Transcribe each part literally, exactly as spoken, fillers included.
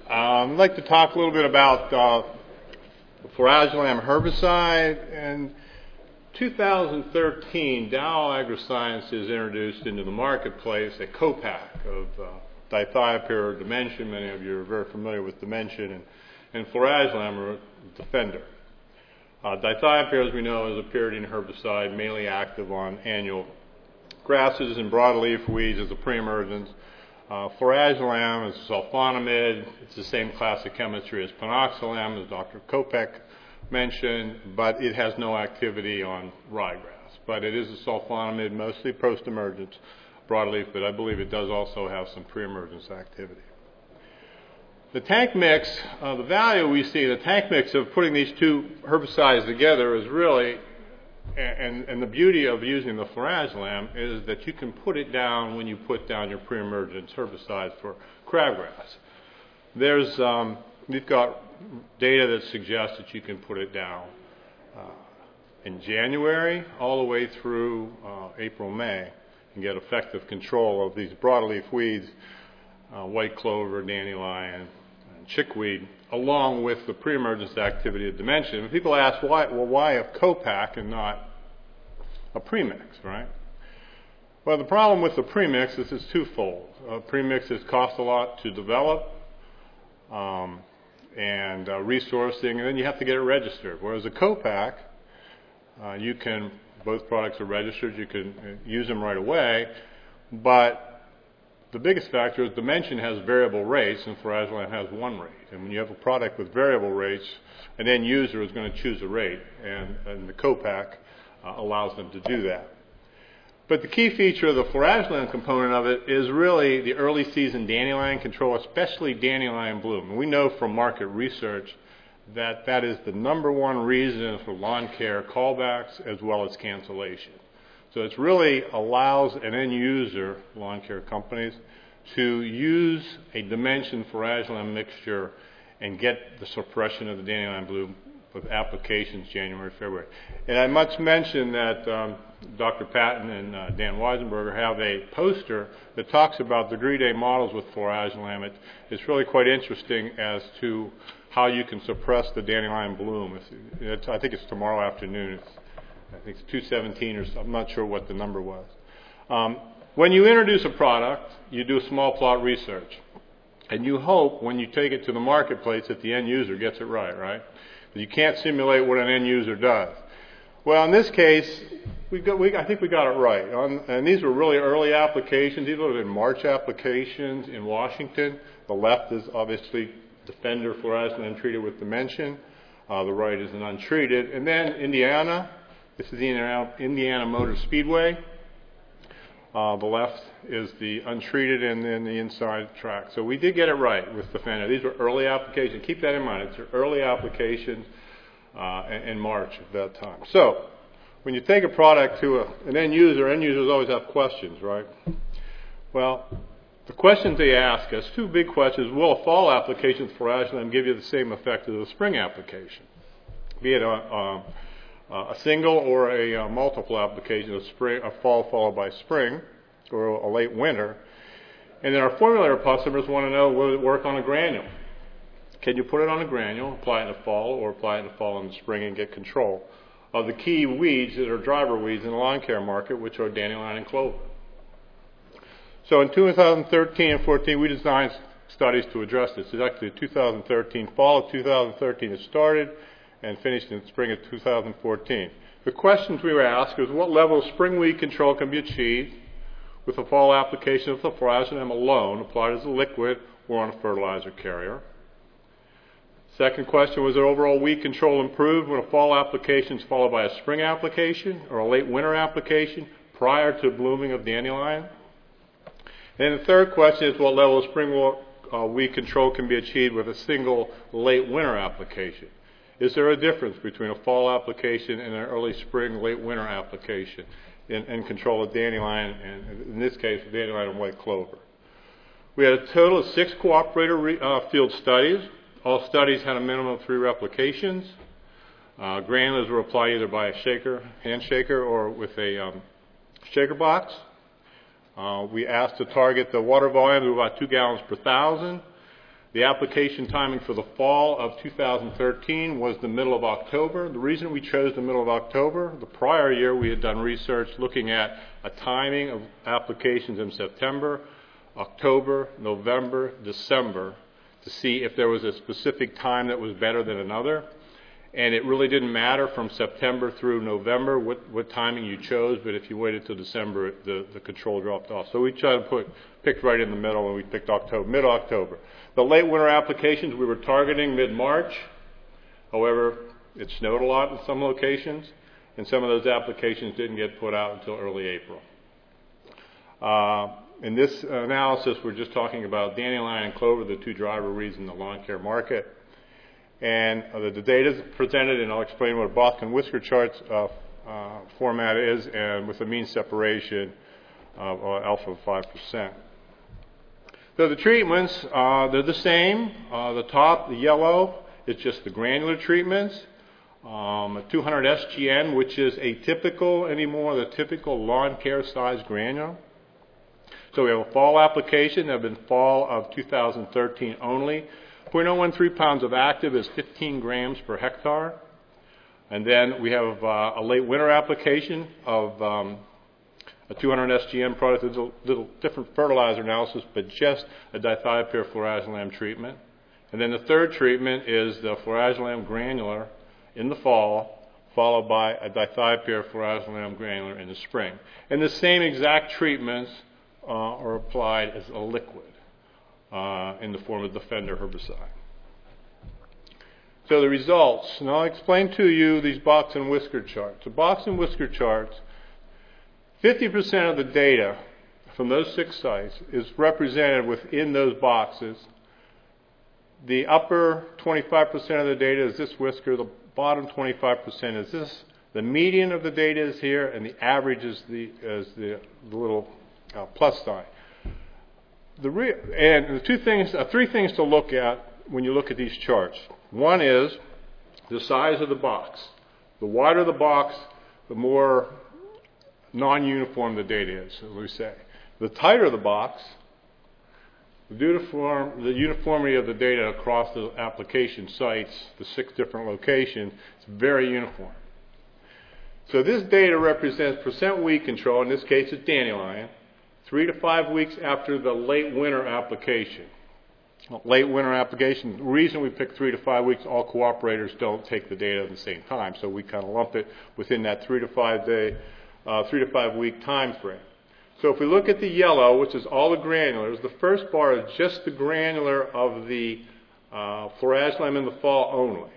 Um, I'd like to talk a little bit about uh, the Foragilam herbicide. In two thousand thirteen, Dow AgroSciences introduced into the marketplace a co-pack of uh, dithiopyr or Dimension. Many of you are very familiar with Dimension, and, and Foragilam or Defender. Uh, dithiopyr, as we know, is a pyridine herbicide mainly active on annual grasses and broadleaf weeds as a pre-emergence. Uh, Foragilam is a sulfonamide. It's the same class of chemistry as panoxalam, as Doctor Kopec mentioned, but it has no activity on ryegrass. But it is a sulfonamide, mostly post-emergence broadleaf, but I believe it does also have some pre-emergence activity. The tank mix, uh, the value we see, the tank mix of putting these two herbicides together is really, and, and the beauty of using the Foragilam is that you can put it down when you put down your pre-emergence herbicides for crabgrass. There's, um, we've got data that suggests that you can put it down uh, in January all the way through uh, April, May, and get effective control of these broadleaf weeds, uh, white clover, dandelion, and chickweed, along with the pre-emergence activity of Dimension. And people ask, why, well, why a co-pack and not a premix, right? Well, the problem with the premix is it's twofold. Uh, premixes cost a lot to develop um, and uh, resourcing, and then you have to get it registered. Whereas a co-pack, uh, you can, both products are registered, you can uh, use them right away, but the biggest factor is Dimension has variable rates and Foragilam has one rate. And when you have a product with variable rates, an end user is going to choose a rate, and, and the co-pack uh, allows them to do that. But the key feature of the Foragilam component of it is really the early season dandelion control, especially dandelion bloom. And we know from market research that that is the number one reason for lawn care callbacks as well as cancellation. So it really allows an end user, lawn care companies, to use a Dimension Foragilam mixture and get the suppression of the dandelion bloom with applications January, February. And I must mention that um, Doctor Patton and uh, Dan Weisenberger have a poster that talks about degree day models with Foragilam. It, it's really quite interesting as to how you can suppress the dandelion bloom. It's, it's, I think it's tomorrow afternoon. It's, I think it's two seventeen or so, I'm not sure what the number was. Um, when you introduce a product, you do a small plot research. And you hope when you take it to the marketplace that the end user gets it right, right? But you can't simulate what an end user does. Well, in this case, we got, we, I think we got it right. On, and these were really early applications. These would have been March applications in Washington. The left is obviously Defender, Foragilam treated with Dimension. Uh, the right is an untreated. And then Indiana. This is the Indiana Motor Speedway. Uh, the left is the untreated and then the inside track. So we did get it right with Defender. These were early applications. Keep that in mind. It's early applications uh, in March of that time. So when you take a product to a, an end user, end users always have questions, right? Well, the questions they ask us, two big questions. Will a fall application for Foragilam give you the same effect as a spring application? Be it a... a Uh, a single or a uh, multiple application of spring, a fall followed by spring, or a late winter. And then our formulator customers want to know, will it work on a granule? Can you put it on a granule, apply it in the fall, or apply it in the fall and the spring and get control of the key weeds that are driver weeds in the lawn care market, which are dandelion and clover? So in two thousand thirteen and fourteen, we designed studies to address this. It's actually two thousand thirteen, fall of two thousand thirteen it started, and finished in spring of two thousand fourteen. The questions we were asked is what level of spring weed control can be achieved with a fall application of the Foragilam alone, applied as a liquid or on a fertilizer carrier. Second question, was their overall weed control improved when a fall application is followed by a spring application or a late winter application prior to blooming of dandelion? And the third question is what level of spring uh, weed control can be achieved with a single late winter application? Is there a difference between a fall application and an early spring, late winter application in, in control of dandelion, and in this case, dandelion and white clover? We had a total of six cooperator re, uh, field studies. All studies had a minimum of three replications. Uh, granules were applied either by a shaker, hand shaker, or with a um, shaker box. Uh, we asked to target the water volume of about two gallons per thousand. The application timing for the fall of two thousand thirteen was the middle of October. The reason we chose the middle of October, the prior year we had done research looking at a timing of applications in September, October, November, December to see if there was a specific time that was better than another. And it really didn't matter from September through November what, what timing you chose, but if you waited till December, the, the control dropped off. So we tried to put, picked right in the middle, and we picked October, mid-October. The late winter applications, we were targeting mid-March. However, it snowed a lot in some locations, and some of those applications didn't get put out until early April. Uh, in this analysis, we're just talking about dandelion and clover, the two driver weeds in the lawn care market. And uh, the, the data is presented, and I'll explain what a Boston whisker charts uh, uh, format is, and with a mean separation of uh, alpha of five percent. So the treatments, uh, they're the same. Uh, the top, the yellow, is just the granular treatments. Um, a two hundred S G N, which is atypical anymore, the typical lawn care size granule. So we have a fall application that have been fall of two thousand thirteen only. zero point zero one three pounds of active is fifteen grams per hectare. And then we have uh, a late winter application of um, a two hundred S G N product. It's a little different fertilizer analysis, but just a dithiopyr fluorazolam treatment. And then the third treatment is the fluorazolam granular in the fall, followed by a dithiopyr fluorazolam granular in the spring. And the same exact treatments uh, are applied as a liquid. Uh, in the form of Defender herbicide. So the results, and I'll explain to you these box and whisker charts. The box and whisker charts, fifty percent of the data from those six sites is represented within those boxes. The upper twenty-five percent of the data is this whisker, the bottom twenty-five percent is this. The median of the data is here, and the average is the, is the, the little uh, plus sign. The re- and the two things, uh, three things to look at when you look at these charts. One is the size of the box. The wider the box, the more non-uniform the data is, as we say. The tighter the box, the, uniform, the uniformity of the data across the application sites, the six different locations, is very uniform. So this data represents percent weed control, in this case it's dandelion, three to five weeks after the late winter application. Late winter application, the reason we pick three to five weeks, all cooperators don't take the data at the same time, so we kind of lump it within that three to five day, uh, three to five week time frame. So if we look at the yellow, which is all the granulars, the first bar is just the granular of the uh, fluorazolam in the fall only.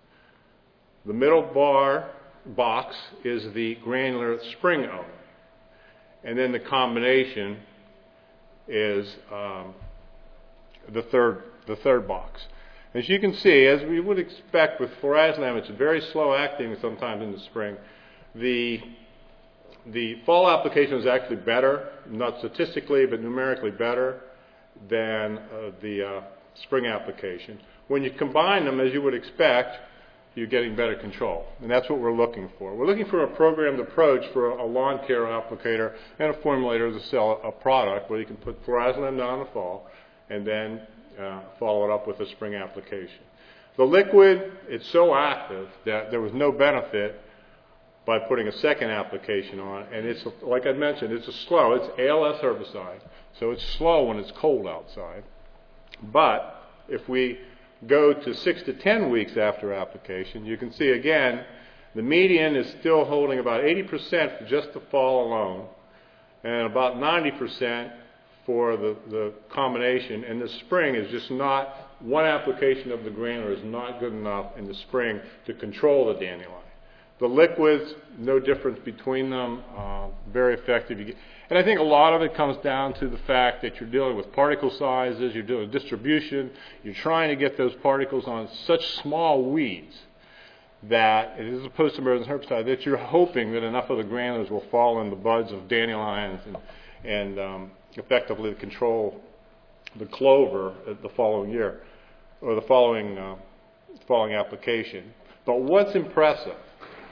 The middle bar box is the granular spring only. And then the combination is um, the third the third box. As you can see, as we would expect with fluorazolam, it's very slow acting sometimes in the spring. The the fall application is actually better, not statistically, but numerically better than uh, the uh, spring application. When you combine them, as you would expect, you're getting better control. And that's what we're looking for. We're looking for a programmed approach for a lawn care applicator and a formulator to sell a product where you can put fluorazolam down in the fall and then uh, follow it up with a spring application. The liquid, it's so active that there was no benefit by putting a second application on. And it's, like I mentioned, it's a slow, it's A L S herbicide, so it's slow when it's cold outside. But if we go to six to ten weeks after application, you can see again the median is still holding about eighty percent for just the fall alone and about ninety percent for the, the combination. And the spring is just not, one application of the granular is not good enough in the spring to control the dandelion. The liquids, no difference between them, uh, very effective. You get, and I think a lot of it comes down to the fact that you're dealing with particle sizes, you're doing distribution, you're trying to get those particles on such small weeds that, as opposed to emergent herbicide, that you're hoping that enough of the granulars will fall in the buds of dandelions and, and um, effectively control the clover the following year, or the following, uh, following application. But what's impressive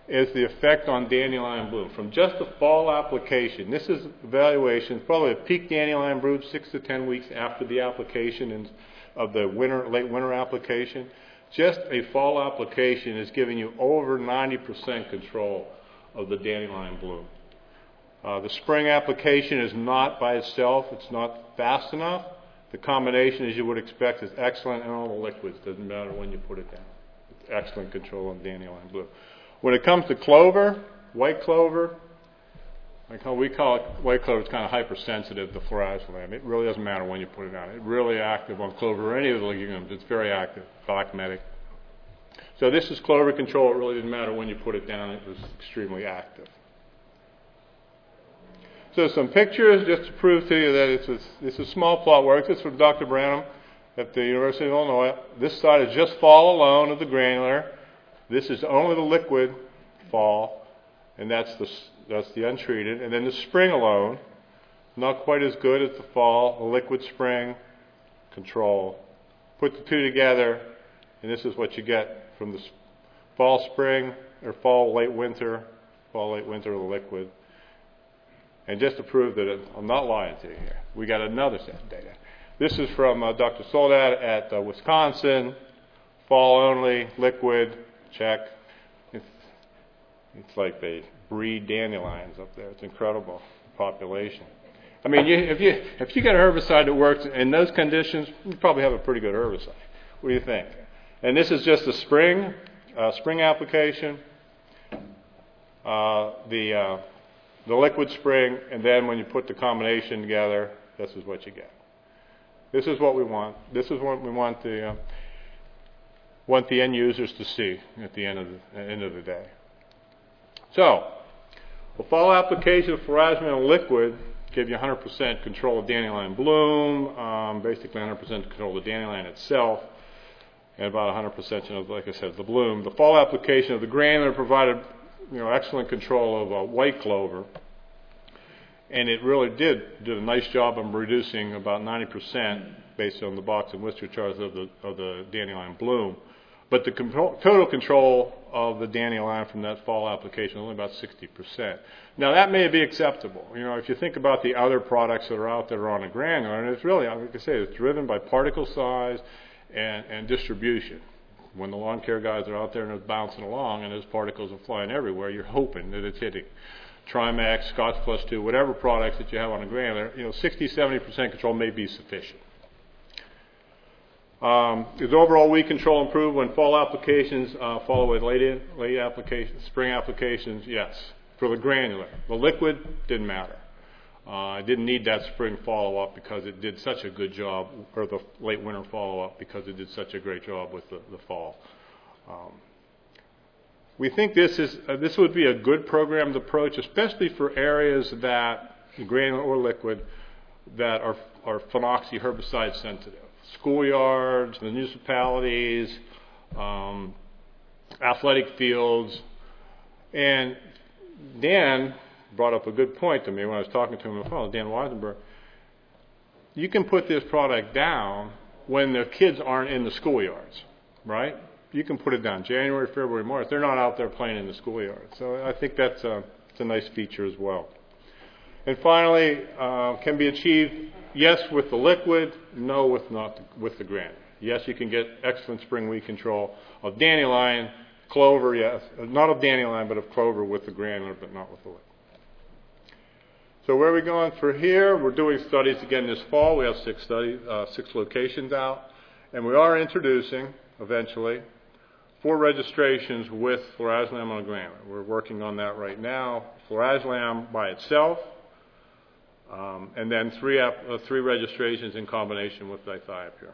is the effect on dandelion bloom. From just the fall application, this is evaluation, probably a peak dandelion bloom six to ten weeks after the application in, of the winter, late winter application. Just a fall application is giving you over ninety percent control of the dandelion bloom. Uh, the spring application is not by itself, it's not fast enough. The combination, as you would expect, is excellent, and all the liquids, doesn't matter when you put it down. It's excellent control on dandelion bloom. When it comes to clover, white clover, like how we call it, white clover is kind of hypersensitive to fluorazulam. It really doesn't matter when you put it down. It's really active on clover or any of the legumes. It's very active, galactometic. So this is clover control. It really didn't matter when you put it down. It was extremely active. So some pictures just to prove to you that it's a, it's a small plot work. This is from Doctor Branham at the University of Illinois. This side is just fall alone of the granular. This is only the liquid fall, and that's the that's the untreated. And then the spring alone, not quite as good as the fall, the liquid spring control. Put the two together, and this is what you get from the fall spring, or fall late winter, fall late winter of the liquid. And just to prove that it, I'm not lying to you here, we got another set of data. This is from uh, Doctor Soldat at uh, Wisconsin, fall only, liquid, check. It's, it's like they breed dandelions up there. It's incredible population. I mean, you, if you if you get a herbicide that works in those conditions, you probably have a pretty good herbicide. What do you think? And this is just a spring, uh, spring application. Uh, the uh, the liquid spring, and then when you put the combination together, this is what you get. This is what we want. This is what we want the uh, want the end users to see at the end of the end of the day. So, the fall application of fluorazulam liquid give you one hundred percent control of dandelion bloom, um, basically one hundred percent control of the dandelion itself, and about one hundred percent, you know, like I said, the bloom. The fall application of the granular provided, you know, excellent control of uh, white clover, and it really did did a nice job of reducing about ninety percent based on the box and Worcester charts of the of the dandelion bloom. But the control, total control of the dandelion from that fall application is only about sixty percent. Now that may be acceptable. You know, if you think about the other products that are out there on a granular, and it's really, like I say, it's driven by particle size and, and distribution. When the lawn care guys are out there and they're bouncing along and those particles are flying everywhere, you're hoping that it's hitting Trimax, Scotch Plus two, whatever products that you have on a granular, you know, sixty, seventy percent control may be sufficient. Um, is overall weed control improved when fall applications uh, follow with late in, late applications, spring applications? Yes. For the granular. The liquid didn't matter. Uh, I didn't need that spring follow-up because it did such a good job, or the late winter follow-up because it did such a great job with the, the fall. Um, we think this is uh, this would be a good programmed approach, especially for areas that, granular or liquid, that are, are phenoxy herbicide sensitive. Schoolyards, municipalities, um, athletic fields. And Dan brought up a good point to me when I was talking to him on the phone, Dan Weisenberg. You can put this product down when the kids aren't in the schoolyards, right? You can put it down January, February, March. They're not out there playing in the schoolyard. So I think that's a, it's a nice feature as well. And finally, uh, can be achieved, yes, with the liquid, no, with not with the granular. Yes, you can get excellent spring weed control of dandelion, clover, yes, not of dandelion, but of clover with the granular, but not with the liquid. So where are we going for here? We're doing studies again this fall. We have six studies, uh, six locations out, and we are introducing eventually four registrations with fluorazulam on a granular. We're working on that right now. Fluorazulam by itself. Um, and then three, ap- uh, three registrations in combination with dithiopure.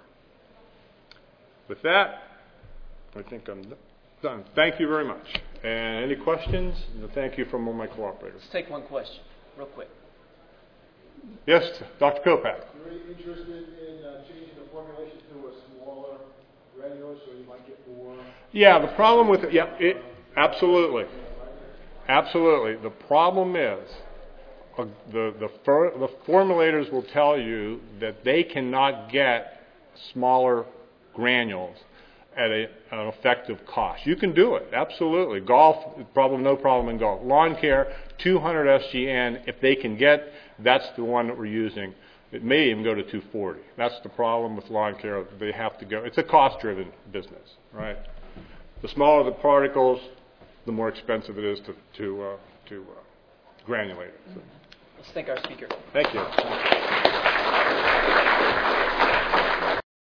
With that, I think I'm done. Thank you very much. And any questions? Thank you from all my cooperators. Let's take one question, real quick. Yes, Doctor Kopak. You're interested in uh, changing the formulation to a smaller granular so you might get more? Yeah, the problem with it, yeah, it, absolutely. Absolutely. The problem is, Uh, the the, for, the formulators will tell you that they cannot get smaller granules at a, an effective cost. You can do it, absolutely. Golf, problem, no problem in golf. Lawn care, two hundred S G N, if they can get, that's the one that we're using. It may even go to two forty. That's the problem with lawn care. They have to go. It's a cost-driven business, right? The smaller the particles, the more expensive it is to to uh, to uh, granulate it. So. Let's thank our speaker. Thank you.